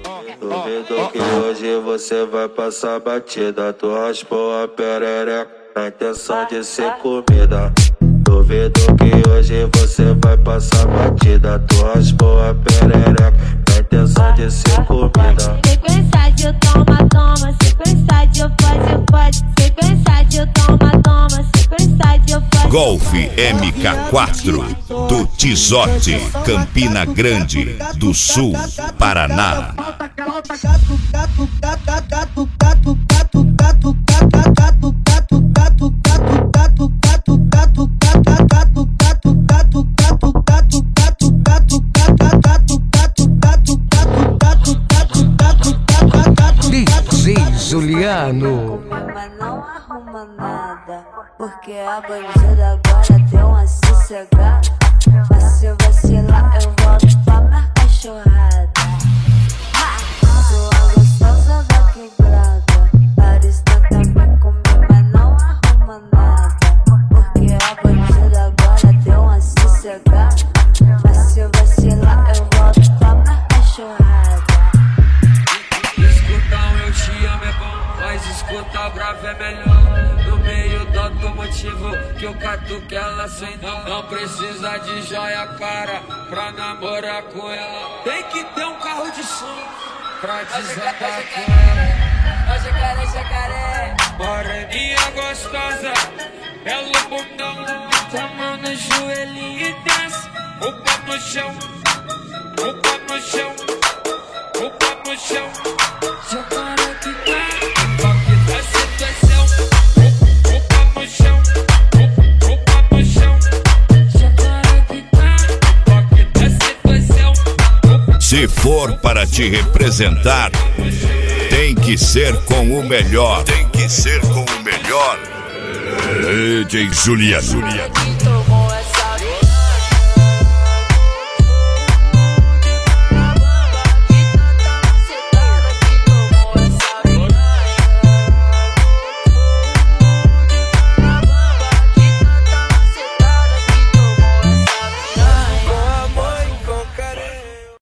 Duvido que hoje você vai passar batida. Tu raspou a perereca na intenção de ser comida. Duvido que hoje você vai passar batida. Tu raspou a perereca na intenção de ser comida. Sequência de toma, toma, sequência de pode, sequência de toma, toma, sequência de pode. Golf MK4 do Tizote, Campina Grande do Sul, Paraná. Juliano. Mas não arruma nada, porque a bandida agora deu uma sossegada. Mas se vacilar eu volto pra minha cachorrada. Sou a gostosa da quebrada, Arista também comigo, mas não arruma nada, porque a bandida agora deu uma sossegada. Mas se vacilar eu volto pra minha cachorrada. Escutar eu te amo é bom, mas escutar o grave é melhor. No meio do automotivo que eu catuque ela sem dó. Não precisa de joia cara pra namorar com ela. Tem que ter um carro de som pra desatar com ela. Jacaré, jacaré. Moreninha gostosa, belo bundão. Tá mão no joelhinho e desce. O pé no chão, o pé no chão, o pé no chão. Jacaré que tá, toque da situação. O pé no chão, o pé no chão. Jacaré que tá, toque da situação. Se for para te representar, tem que ser com o melhor. Tem que ser com o melhor. DJ Juliano.